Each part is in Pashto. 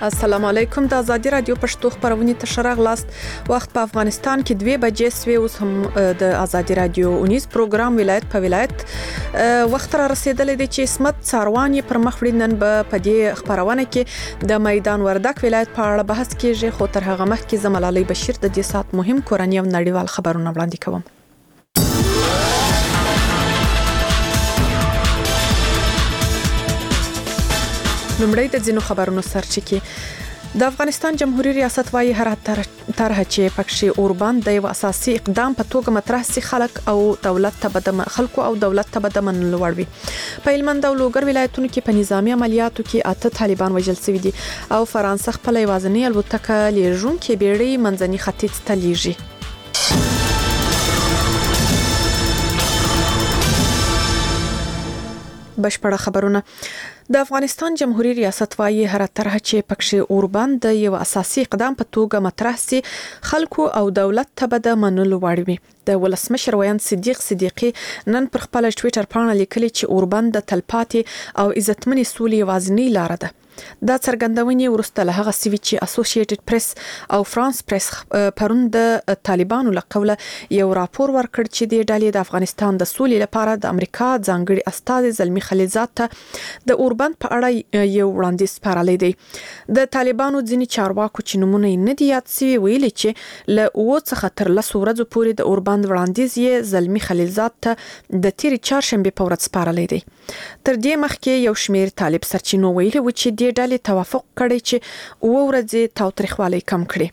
السلام علیکم. د آزادي رادیو پښتو خبرونه تشرغ لاست وخت په افغانستان کې 2 بجې سوي. اوس هم د آزادي رادیو 19 پروګرام ولایت په ولایت وخت را رسیدلې دی چې اسمت څاروانی پر مخ وړاندن په دې خبرونه کې د میدان وردک ولایت په اړه بحث کیږي. خو تر هغه مخکې زملالي بشیر د دې سات مهم کورنۍ او نړیوال خبرونه وړاندې کوم. لومړی د ځینو خبرونو سرچینه د افغانستان جمهوریت ریاست وايي هر طرح چې پکښې اوربان د یو اساسي اقدام په توګه مطرح سي خلک او دولت ته بدمن لوړوي. په هلمند او لوګر ولایتونو کې په نظامی عملیاتو کې 8 طالبان وژل شوي دي او فرانسه خپل یوازینی الوتکه لیږونکې بیړۍ منځني ختیځ ته لیږي. بشپړه خبرونه. د افغانستان جمهوریت ریاست وايي هر طرح چې پکښې اوربان د یو اساسي اقدام په توګه مطرح سي خلکو او دولت ته بدمن لوړوي. د ولسمشر ویان صدیق صدیقی نن پر خپل ټوئیټر باندې لیکلي چې اوربان د تلپاتې او عزتمنې سولې وازنی لار ده. دا څرګندونې ورسته له هغه سوي چې اسوسییټډ پریس او فرانس پریس پرون د طالبانو له قوله یو راپور ورکړ چې د ډالۍ د افغانستان د سولې لپاره د امریکا ځانګړي استاد زلمی خلیلزاد ته د اوربان په اړه یو وړاندیز سپارلی دی. د طالبانو ځینې چارواکو چې نمونه نه دی یاد سوي ویلي چې له 9 څخه تر 10 ورځې پورې د اوربان وړاندیز یې زلمی خلیلزاد ته د تیر چهارشنبه په ورځ سپارلی دی. تر دې مخکې یو شمېر طالب سرچینو ویلي و چې د ډلې توافق کړی چې 9 ورځې تاوتریخوالی کم کړي.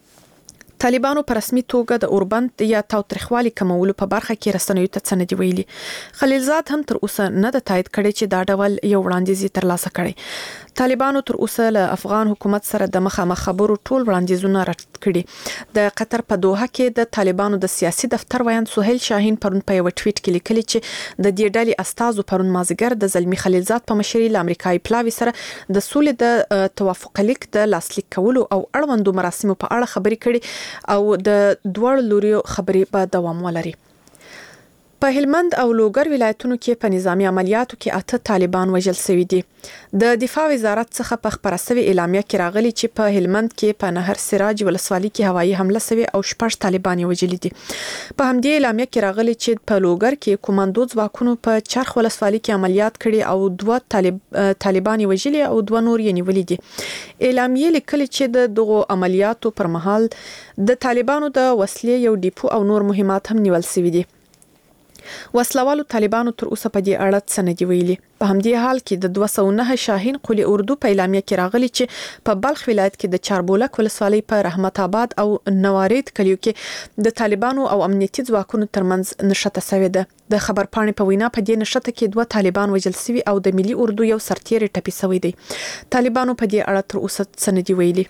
طالبانو په رسمي توګه د اوربند یا تاوتریخوالي کمولو په برخه کې رسنیو ته څه نه دی ویلي. خلیلزاد هم تر اوسه نه د تایید کړي چې دا ډول یو وړاندیز ترلاسه کړي. طالبانو تر اوسه له افغان حکومت سره د مخامخ خبرو ټول وړاندیزونه رد کړي. د قطر په دوحه کې د طالبانو د سیاسي دفتر ویان سهیل شاهین پرون په یو ټویټ کې لیکلي چې د دې ډلې استازو پرون مازیګر د زلمی خلیلزاد په مشرۍ له امریکایي پلاوي سره د سولې د توافق لیک د لاسلیک کولو او اړوندو مراسمو په اړه خبرې کړي او د دوړ لوري خبرې په دوام ولري. په هلمند او لوګر ولایتونو کې په نظامی عملیاتو کې 8 طالبان وژل شوي دي. د دفاع وزارت څخه په خبره شوی اعلامیه کې راغلي چې په هلمند کې په نهر سراج ولسوالۍ کې هوایي حمله شوی او 6 طالبان وژل دي. په همدې اعلامیه کې راغلي چې په لوګر کې کوماندو ځواکونو په چرخ ولسوالۍ کې عملیات کړي او 2 طالبان وژل او 2 نور یې نیولي دي. اعلامیه لیکلي چې دغه عملیاتو پر مهال د طالبانو د وسلې یو ډیپو او نور مهمات هم نیول شوي دي. وسلوالو طالبانو تر اوسه په دې اړه څه نه دی ویلي. په همدې حال کې د 209 شاهین قلی اردو په اعلامیه کې راغلي چې په بلخ ولایت کې د چاربولک ولسوالۍ په رحمت آباد او نوارید کلیو کې د طالبانو او امنیتي ځواکونو ترمنځ نښته شوې ده. د خبر پاڼې په وینا په دې نښته کې 2 طالبان وژل شوي او د ملي اردو یو سرتیری ټپي شوی دی. طالبانو په دې اړه تر اوسه څه نه دی ویلي.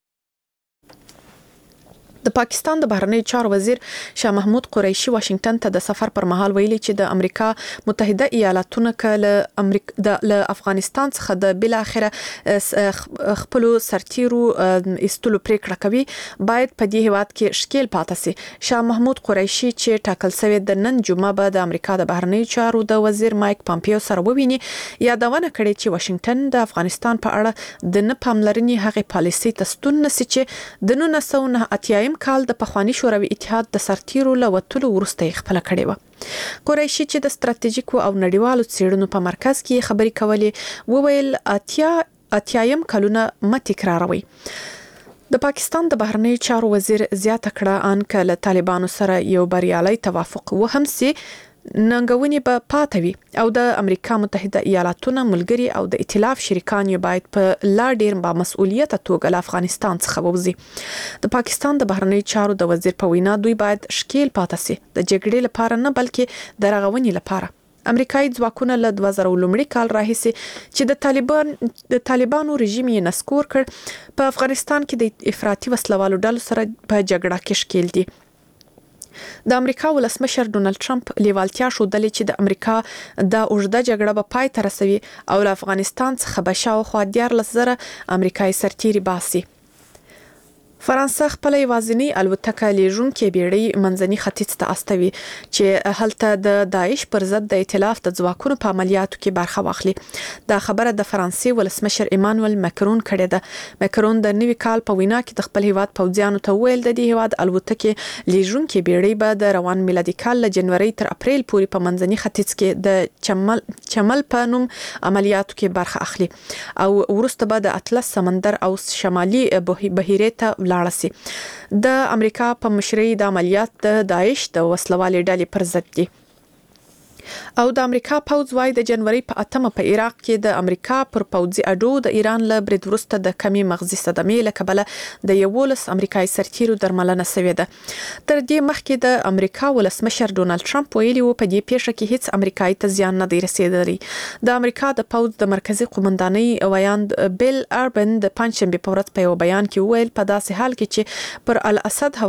د پاکستان د بهرنیو چارو وزیر شاه محمود قریشي واشنگټن ته د سفر پر مهال ویلي چې د امریکا متحده ایالاتونو له افغانستان څخه د بل اخره خپل سرتیرو استلو پریکړه کوي باید په دې هواد کې شکیل پاتې سي. شاه محمود قریشي چې ټاکل شوی د نن جمعه به د امریکا د بهرنیو چارو د وزیر مایک پامپیو سره وویني یادونه کړې چې واشنگټن د افغانستان په اړه د نه پاملرنې هغه پالیسي تستون نسي چې د 1989 کال د پخوانی شوروي اتحاد د سرتیرو له وټلو ورسته خپل کړي و. قریشي چې د ستراتیژیکو او نړیوالو څېړنو په مرکز کې خبرې کولې وویل اتیایم کلونه متکراروي. د پاکستان د بهرنیو چارو وزیر زیاته کړه ان کله طالبانو سره یو بریالي توافق وهم سي ننګونې به پاتوي او د امریکا متحده ایالاتونو ملګری او د ائتلاف شریکان یې باید په لا ډیر با مسؤلیت توګه له افغانستان څخه ووځي. د پاکستان د بهرنیو چارو د وزیر په وینا دوی باید شکیل پاتې سي د جګړې لپاره نه بلکې د رغونې لپاره. امریکایي ځواکونه له 2000 کال راهیسې چې د طالبانو رژیم یې نسکور کړ په افغانستان کې د افراطي وسلوالو ډلو سره په جګړه کې ښکیل دي. د امریکا ولسمشر ډونالد ټرمپ لیوالتیا ښودلې چې د امریکا د اوږده جګړه به پای ته رسوي او له افغانستان څخه به شاوخوا 14,000 امریکایي سرتیري باسي. فرانسه خپل یوازینی الوتکه لیږونکې بیړۍ منځني ختیځ ته استوي چې هلته د داعش پر ضد د ائتلاف د ځواکونو په عملیاتو کې برخه واخلي. دا خبره د فرانسې ولسمشر ایمانوئل ماکرون کړې ده. ماکرون د نوي کال په وینا کې د خپل هیواد پوځیانو ته ویل د دې هیواد الوتکې لیږونکې بیړۍ به د روان میلادي کال له جنوري تر اپریل پورې په منځني ختیځ کې د چمل په نوم عملیاتو کې برخه اخلي او وروسته به د اطلس سمندر او شمالي بحیرې ته لاړسي. د امریکا په مشرۍ د عملیات د داعش د وسلوالې ډلې پر ضد دي. او د امریکا پوځ وايي د جنوري په 8 په عراق کې د امریکا پر پوځي اډو د ایران له برید وروسته د کمی مغزي صدمې له کبله د 11 امریکایي سرتیرو درملنه شوې ده. تر دې مخکې د امریکا ولسمشر ډونالد ټرمپ ویلي و په دې پیښه کې هیڅ امریکایي ته زیان نه دی رسیدلی. د امریکا د پوځ د مرکزی قومندانۍ ویاند بیل اربن د پنځشنبه په ورځ په یو بیان کې ویل په داسې حال کې چې پر الاسد